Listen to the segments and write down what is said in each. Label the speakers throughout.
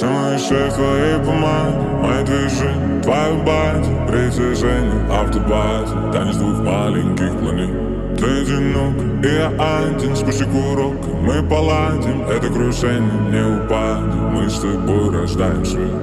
Speaker 1: Все мои шеи твоей помады, мои движения, твоя бади, притяжение, автобазе, танец двух маленьких планет. Ты одинок, и я один, спусти курок, мы поладим, это крушение не упадем, мы с тобой рождаем свет.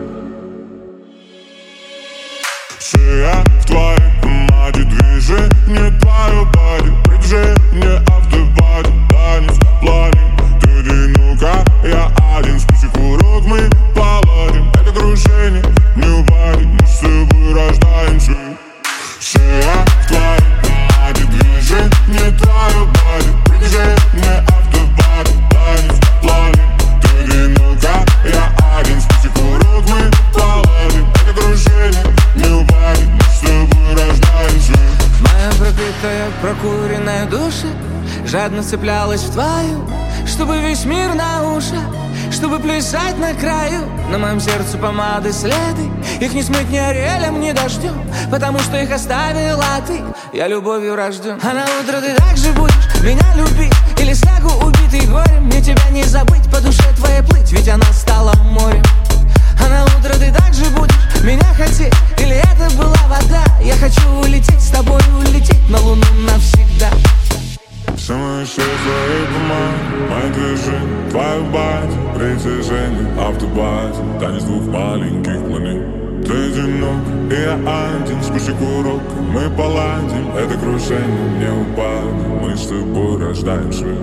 Speaker 1: Все я в твоей помаде, движение, твое бади, притяжение, автобазе, танец в плане. Ты одинока, я один, спусти курок, мы поладим, это крушение не упадем, мы с тобой рождаем свет. Все я в твоей помаде, движение, твое бади, притяжение, автобазе, танец в плане. Ты одинока, я один, спусти курок, мы поладим, это крушение не упадем, мы с тобой рождаем свет.
Speaker 2: Моя пропитая, прокуренная душа жадно цеплялась в твою, чтобы весь мир на ушах, чтобы плясать на краю. На моем сердце помады следы, их не смыть ни орелем, ни дождем, потому что их оставила ты. Я любовью рожден. А на утро ты так же будешь меня любить, или снегу убитый горем. Мне тебя не забыть, по душе твоей плыть, ведь она стала морем. А на утро ты так же будешь меня хотеть, или это была вода? Я хочу улететь с тобой, улететь на луну навсегда.
Speaker 1: Все мои шеи твоей помады, мои движения, твоя бади, притяжение, автобазе, танец двух маленьких планет. Ты одинок, и я один, спусти курок, мы поладим, это крушение не упадем, мы с тобой рождаем свет.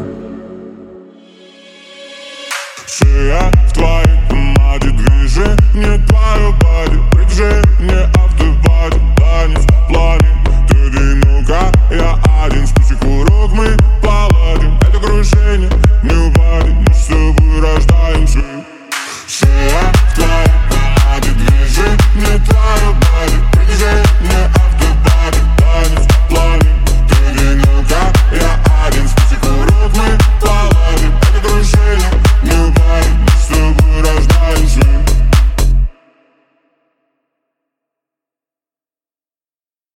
Speaker 1: Все я в твоей помаде, движение, твое бади, притяжение, автобазе, танец в плане. Ты одинока, я один.